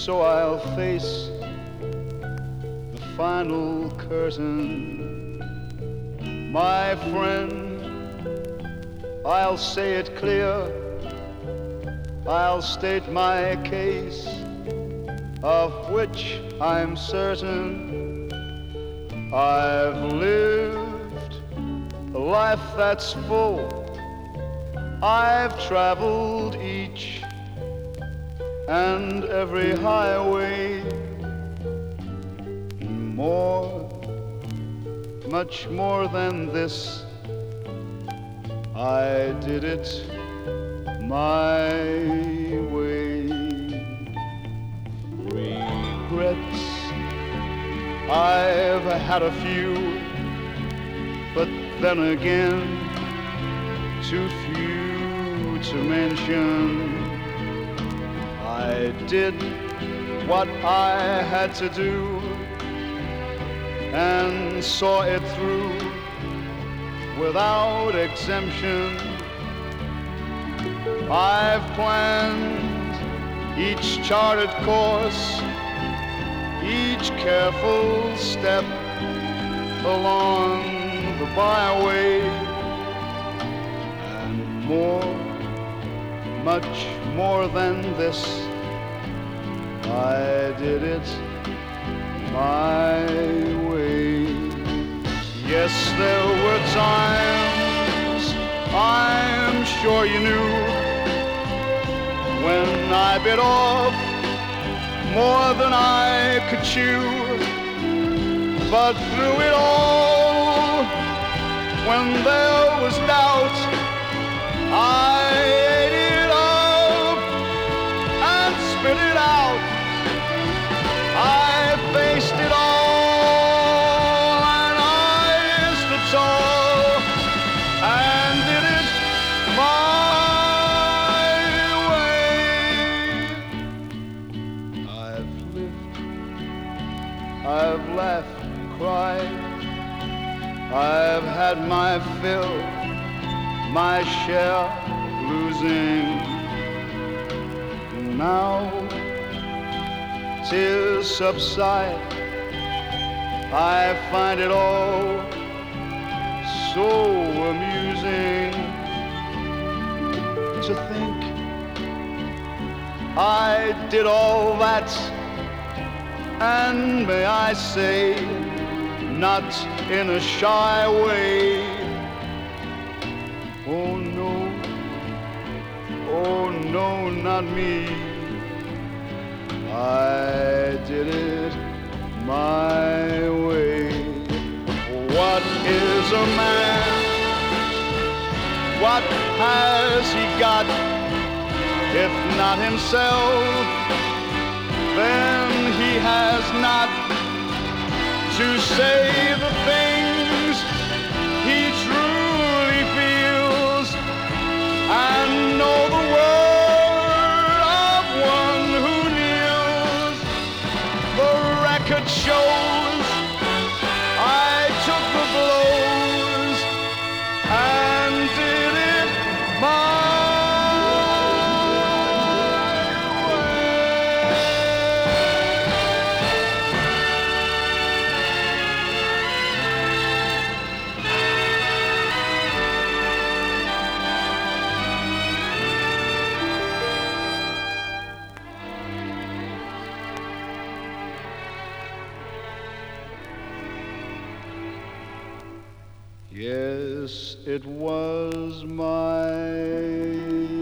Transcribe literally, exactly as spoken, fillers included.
so I'll face the final curtain. My friend, I'll say it clear, I'll state my case, of which I'm certain. I've lived a life that's full, I've traveled each and every highway. More, much more than this, I did it my way. Regrets, I've had a few, but then again, too few to mention. I did what I had to do and saw it through without exemption. I've planned each charted course, each careful step along the byway, and more, much more than this, I did it my way. Yes, there were times, I'm sure you knew, when I bit off more than I could chew. But through it all, when there was doubt, I ate it up and spit it out. I faced it all and I stood tall and did it my way. I've lived, I've laughed and cried, I've had my fill, my share of losing. Now tears subside, I find it all so amusing to think I did all that, and may I say, not in a shy way. Oh no, oh no, not me, I did it my way. What is a man? What has he got? If not himself, then he has not to say the things he truly feels and know the word of one who kneels. The record shows I took the blows and did it my Yes, it was my